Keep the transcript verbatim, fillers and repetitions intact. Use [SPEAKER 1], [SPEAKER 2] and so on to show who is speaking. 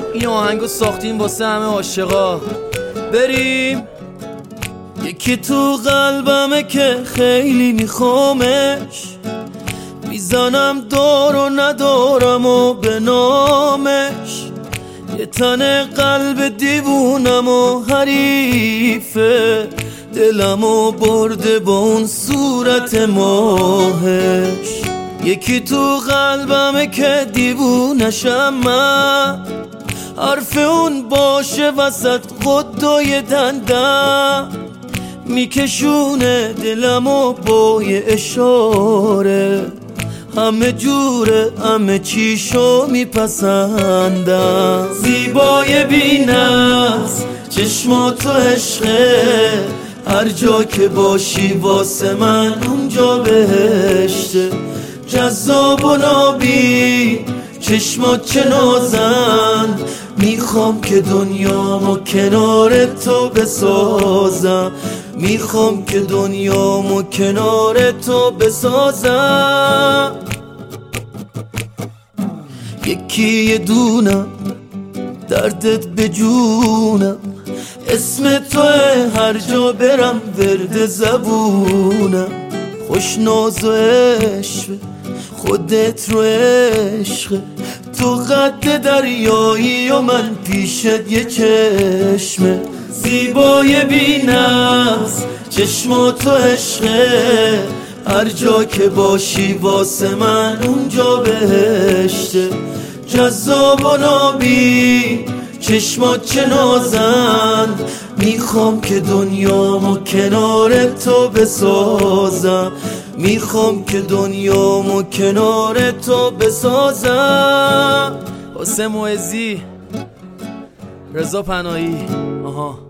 [SPEAKER 1] این آهنگو ساختیم واسه همه عاشقا. بریم. یکی تو قلبمه که خیلی میخوامش، میزنم دار و ندارم و به نامش. یه تن قلب دیوونم و حریفه، دلمو برده با اون صورت ماهش. یکی تو قلبمه که دیوونشم من، حرف اون باشه وسط قدای دندم، میکشونه دلمو با یه اشاره. همه جوره همه چیشو میپسندم. زیبای بینست چشماتو عشقه، هر جا که باشی واسه من اونجا بهشته. جذاب و نابی چشمات چه نازن، میخوام که دنیامو کنار تو بسازم. میخوام که دنیامو کنار تو بسازم. یکی یه دونم دردت به جونم، اسم توه هر جا برم ورد زبونم. خوش ناز و عشق خودت رو عشق، تو قد دریایی و من پیشت یه چشمه. زیبای بینست چشماتو عشقه، هر جا که باشی واسه من اونجا بهشته. جذاب و نابی چشمات چه نازن، میخوام که دنیامو کنار تو بسازم. میخوام که دنیامو کنار تو بسازم. حسین معزی، رضا پناهی. آها